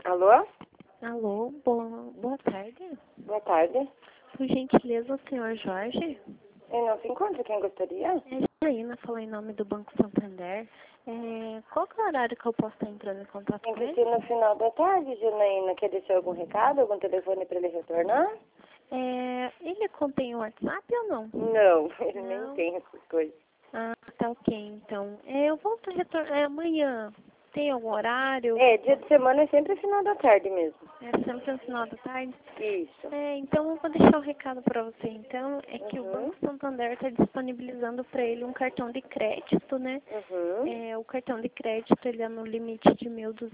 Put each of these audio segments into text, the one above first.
Alô? Alô, boa tarde. Boa tarde. Por gentileza, o senhor Jorge? Ele não se encontra, quem gostaria? É Janaína, falou em nome do Banco Santander. Qual que é o horário que eu posso estar entrando em contato Tem com que ele? ser no final da tarde, Janaína. Quer deixar algum recado, algum telefone para ele retornar? Ele contém o WhatsApp ou não? Não, ele nem Não? tem essas coisas. Ah, tá ok, então. Eu volto a retornar amanhã. Tem algum horário? Dia de semana é sempre final da tarde mesmo. É sempre no final da tarde? Isso. Então eu vou deixar um recado para você. Então, é que o Uhum. Banco Santander está disponibilizando para ele um cartão de crédito, né? Uhum. O cartão de crédito, ele é no limite de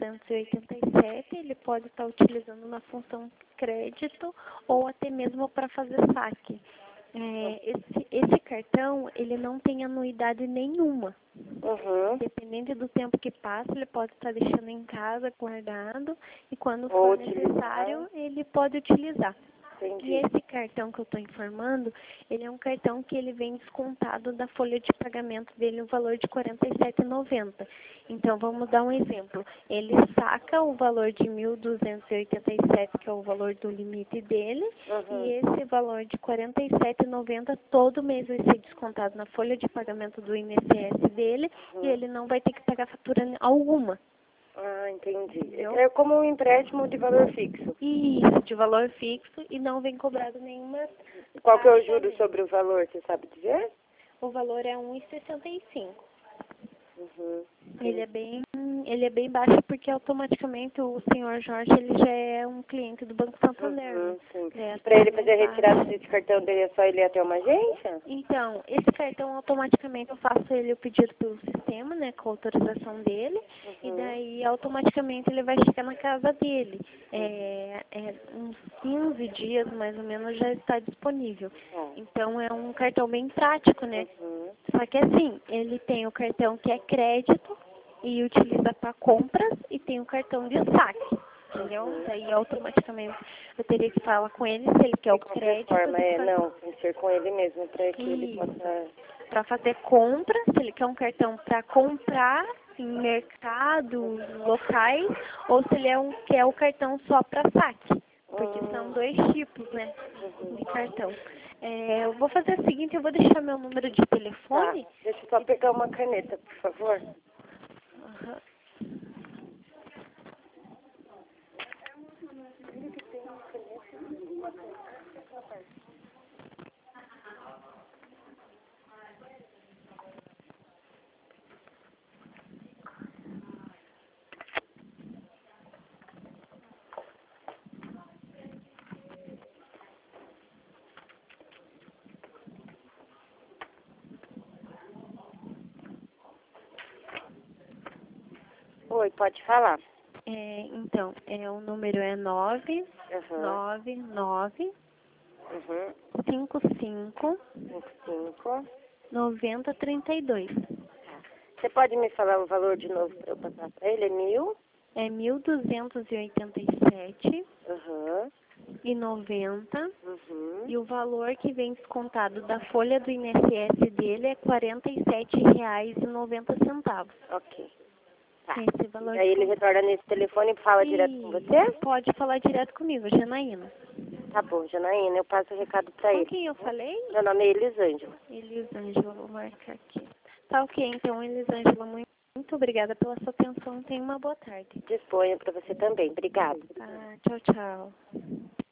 1.287, ele pode estar utilizando na função crédito ou até mesmo para fazer saque. Esse cartão, ele não tem anuidade nenhuma. Uhum. Dependendo do tempo que passa, ele pode estar deixando em casa guardado e quando Ou for utilizar. necessário, ele pode utilizar. E Entendi. esse cartão que eu estou informando, ele é um cartão que ele vem descontado da folha de pagamento dele, o valor de R$ 47,90. Então, vamos dar um exemplo. Ele saca o valor de 1.287, que é o valor do limite dele, e Uhum. esse valor de R$ 47,90 todo mês vai ser descontado na folha de pagamento do INSS dele, e ele não vai ter que pagar fatura alguma. Ah, entendi. Entendeu? É como um empréstimo de valor fixo. Isso, de valor fixo e não vem cobrado nenhuma Qual que é o taxa juro nele. sobre o valor, você sabe dizer? O valor é 1,65. Uhum. Ele é bem baixo porque automaticamente o senhor Jorge ele já é um cliente do Banco Santander, né? Sim. É, Para ele não fazer a retirada taxa. desse cartão dele é só ele ir até uma agência? Então, esse cartão automaticamente eu faço ele o pedido pelo sistema, né, com a autorização dele, e Uhum. daí automaticamente ele vai chegar na casa dele. Uns 15 dias mais ou menos já está disponível. Tá. Então é um cartão bem prático, né? Uhum. Só que assim, ele tem o cartão que é crédito e utiliza para compras e tem o cartão de saque. Entendeu? Daí automaticamente eu teria que falar com ele se ele quer o De qualquer crédito forma, de não, tem que ser com ele mesmo, para que ele isso. possa... Para fazer compras, se ele quer um cartão para comprar em mercados, locais, ou se ele quer o cartão só para saque. Porque são dois tipos, né, de cartão. Eu vou fazer o seguinte, eu vou deixar meu número de Tá, telefone. deixa eu só pegar uma caneta, por favor. Aham. Oi, pode falar. Então, o número é 9 Aham. 9 9 Uhum. 55 5. 90 32. Você pode me falar o valor de novo para eu passar para ele? É 1.000? É 1.287 Aham. e 90 Uhum. e o valor que vem descontado da folha do INSS dele é R$ 47,90. Ok. Tá. Esse valor Daí ele descontado. retorna nesse telefone e fala direto com E você? pode falar direto comigo, Janaína. Tá bom, Janaína, eu passo o recado para Com ele. quem eu falei? Meu nome é Elisângela. Elisângela, vou marcar aqui. Tá ok, então, Elisângela, muito obrigada pela sua atenção. Tenha uma boa tarde. Disponha para você também. Obrigada. Tá, tchau, tchau.